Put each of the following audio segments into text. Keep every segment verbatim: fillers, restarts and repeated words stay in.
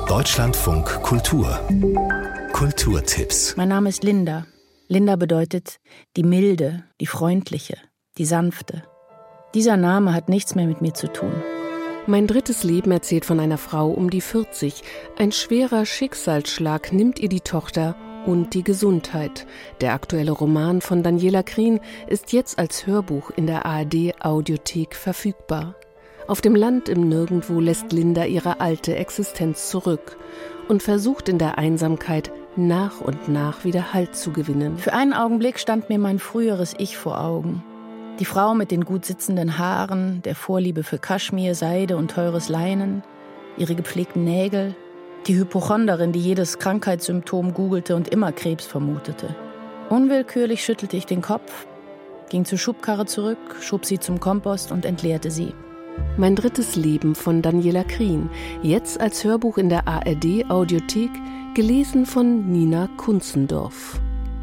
Deutschlandfunk Kultur. Kulturtipps. Mein Name ist Linda. Linda bedeutet die Milde, die Freundliche, die Sanfte. Dieser Name hat nichts mehr mit mir zu tun. Mein drittes Leben erzählt von einer Frau um die vierzig. Ein schwerer Schicksalsschlag nimmt ihr die Tochter und die Gesundheit. Der aktuelle Roman von Daniela Krien ist jetzt als Hörbuch in der A R D-Audiothek verfügbar. Auf dem Land im Nirgendwo lässt Linda ihre alte Existenz zurück und versucht in der Einsamkeit nach und nach wieder Halt zu gewinnen. Für einen Augenblick stand mir mein früheres Ich vor Augen. Die Frau mit den gut sitzenden Haaren, der Vorliebe für Kaschmir, Seide und teures Leinen, ihre gepflegten Nägel, die Hypochonderin, die jedes Krankheitssymptom googelte und immer Krebs vermutete. Unwillkürlich schüttelte ich den Kopf, ging zur Schubkarre zurück, schob sie zum Kompost und entleerte sie. Mein drittes Leben von Daniela Krien, jetzt als Hörbuch in der A R D-Audiothek, gelesen von Nina Kunzendorf.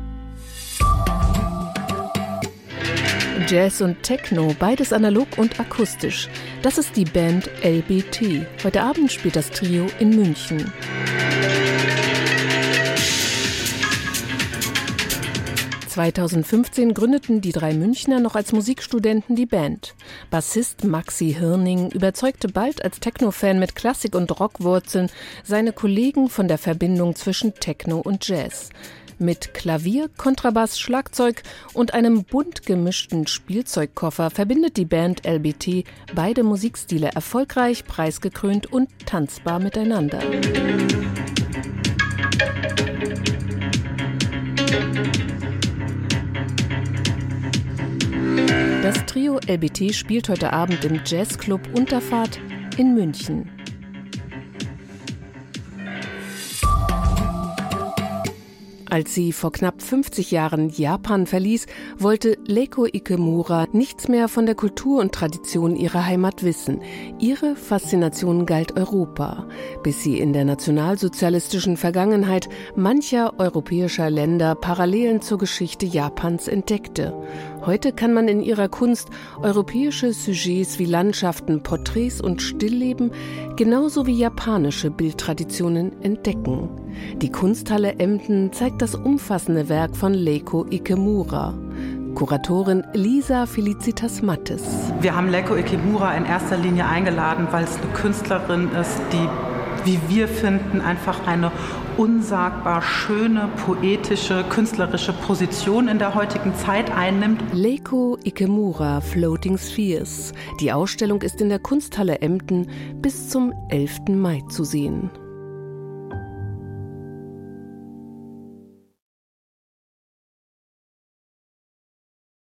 Jazz und Techno, beides analog und akustisch. Das ist die Band L B T. Heute Abend spielt das Trio in München. zweitausendfünfzehn gründeten die drei Münchner noch als Musikstudenten die Band. Bassist Maxi Hirning überzeugte bald als Techno-Fan mit Klassik- und Rockwurzeln seine Kollegen von der Verbindung zwischen Techno und Jazz. Mit Klavier, Kontrabass, Schlagzeug und einem bunt gemischten Spielzeugkoffer verbindet die Band L B T beide Musikstile erfolgreich, preisgekrönt und tanzbar miteinander. Das Trio L B T spielt heute Abend im Jazzclub Unterfahrt in München. Als sie vor knapp fünfzig Jahren Japan verließ, wollte Leiko Ikemura nichts mehr von der Kultur und Tradition ihrer Heimat wissen. Ihre Faszination galt Europa, bis sie in der nationalsozialistischen Vergangenheit mancher europäischer Länder Parallelen zur Geschichte Japans entdeckte. Heute kann man in ihrer Kunst europäische Sujets wie Landschaften, Porträts und Stillleben genauso wie japanische Bildtraditionen entdecken. Die Kunsthalle Emden zeigt das umfassende Werk von Leiko Ikemura. Kuratorin Lisa Felicitas Mattes. Wir haben Leiko Ikemura in erster Linie eingeladen, weil es eine Künstlerin ist, die, wie wir finden, einfach eine unsagbar schöne, poetische, künstlerische Position in der heutigen Zeit einnimmt. Leiko Ikemura, Floating Spheres. Die Ausstellung ist in der Kunsthalle Emden bis zum elften Mai zu sehen.